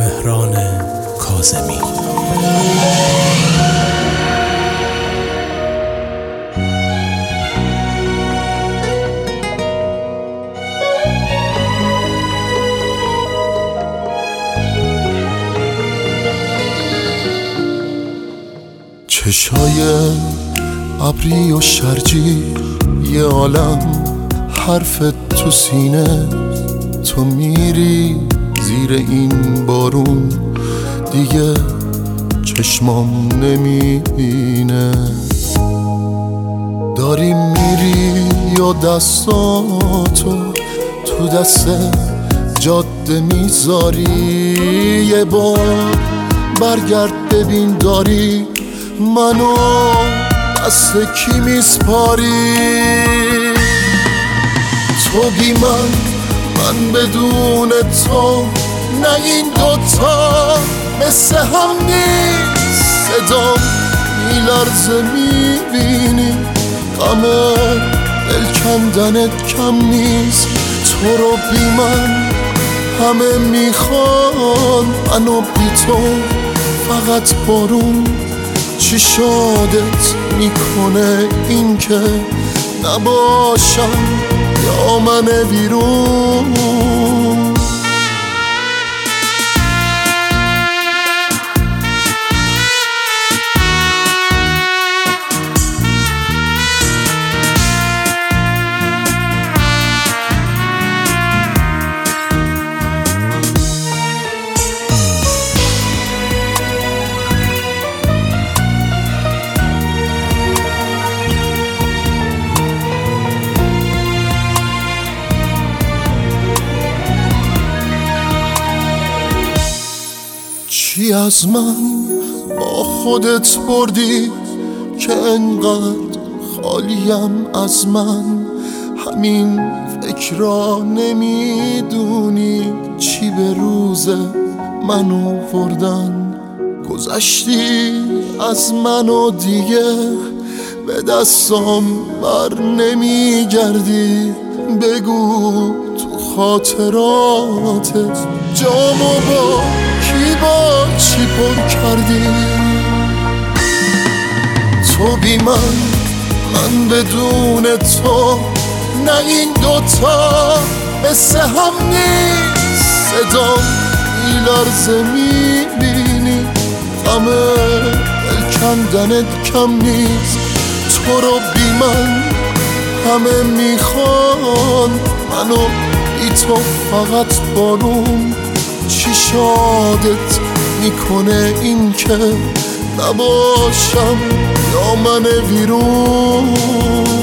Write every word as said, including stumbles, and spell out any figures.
مهران کاظمی. چشای ابری و شرجی یه عالم حرف تو سینه، تو میری زیر این بارون دیگه چشمام نمیبینه. داری میری یا دستاتو تو دست جاده میذاری، یه بار برگرد ببین داری منو دست کی میسپاری. تو بی من، من بدون تو، نه این دوتا مثل هم نیست. صدام میلرزه میبینی غم دل کندنت کم نیست. تو رو بی من همه میخوان، منو بی تو فقط بارون. چی شادت میکنه این که نباشم یا من بیرون؟ چی از من با خودت بردی که انقدر خالیم از من؟ همین فکرا نمیدونی چی به روز منو آوردن. گذشتی از منو دیگه به دستام بر نمیگردی. بگو تو خاطراتت جامو با کی با چی پر کردی؟ تو بی من، من بدون تو، نه این دوتا مثل هم نیست. صدام میلرزه میبینی غم دل کندنت کم نیست. تو رو بی من همه میخوان، منو بی تو فقط بارون. چی شادت میکنه این که نباشم یا من بیرون؟